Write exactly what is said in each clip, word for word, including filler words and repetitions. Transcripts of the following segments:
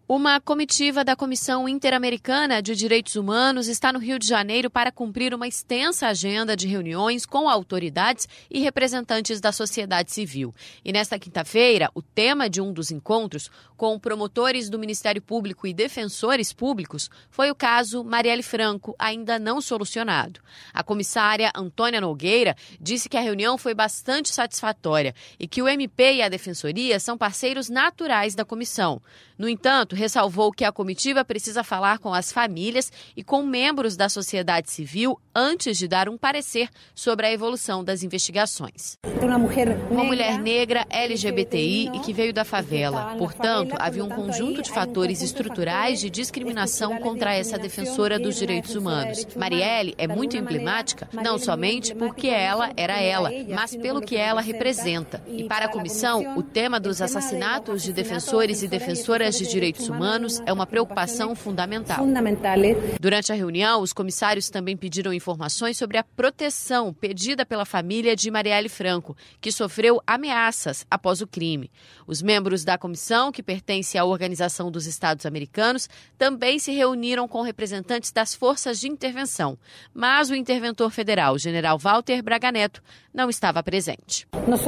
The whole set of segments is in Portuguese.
Uma comitiva da Comissão Interamericana de Direitos Humanos está no Rio de Janeiro para cumprir uma extensa agenda de reuniões com autoridades e representantes da sociedade civil. E nesta quinta-feira, o tema de um dos encontros, com promotores do Ministério Público e defensores públicos, foi o caso Marielle Franco, ainda não solucionado. A comissária Antônia Nogueira disse que a reunião foi bastante satisfatória e que o M P e a Defensoria são parceiros naturais da comissão. No entanto, ressalvou que a comitiva precisa falar com as famílias e com membros da sociedade civil antes de dar um parecer sobre a evolução das investigações. Uma mulher negra L G B T I e que veio da favela. Portanto, havia um conjunto de fatores estruturais de discriminação contra essa defensora dos direitos humanos. Marielle é muito emblemática, não somente porque ela era ela, mas pelo que ela representa. E para a comissão, o tema dos assassinatos de defensores e defensoras de direitos humanos é uma preocupação fundamental. Durante a reunião, os comissários também pediram informações sobre a proteção pedida pela família de Marielle Franco, que sofreu ameaças após o crime. Os membros da comissão, que pertence à Organização dos Estados Americanos, também se reuniram com representantes das forças de intervenção, mas o interventor federal, general Walter Braga Neto, não estava presente.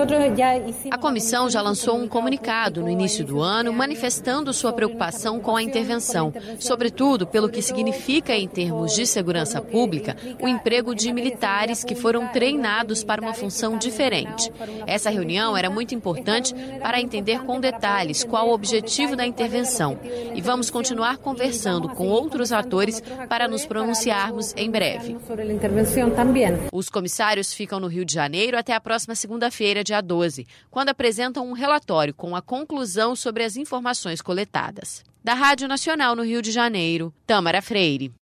A comissão já lançou um comunicado no início do ano manifestando sua preocupação com a intervenção, sobretudo pelo que significa em termos de segurança pública o emprego de militares que foram treinados para uma função diferente. Essa reunião era muito importante para entender com detalhes qual o objetivo da intervenção e vamos continuar conversando com outros atores para nos pronunciarmos em breve. Os comissários ficam no Rio de Janeiro até a próxima segunda-feira, dia doze, quando apresentam um relatório com a conclusão sobre as informações coletadas. Da Rádio Nacional no Rio de Janeiro, Tâmara Freire.